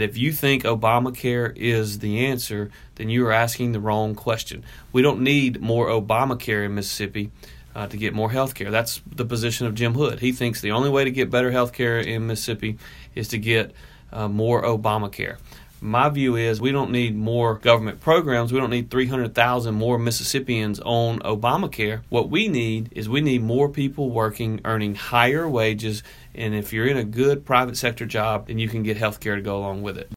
If you think Obamacare is the answer, then you are asking the wrong question. We don't need more Obamacare in Mississippi to get more health care. That's the position of Jim Hood. He thinks the only way to get better health care in Mississippi is to get more Obamacare. My view is we don't need more government programs. We don't need 300,000 more Mississippians on Obamacare. What we need is more people working, earning higher wages, and if you're in a good private sector job, then you can get health care to go along with it.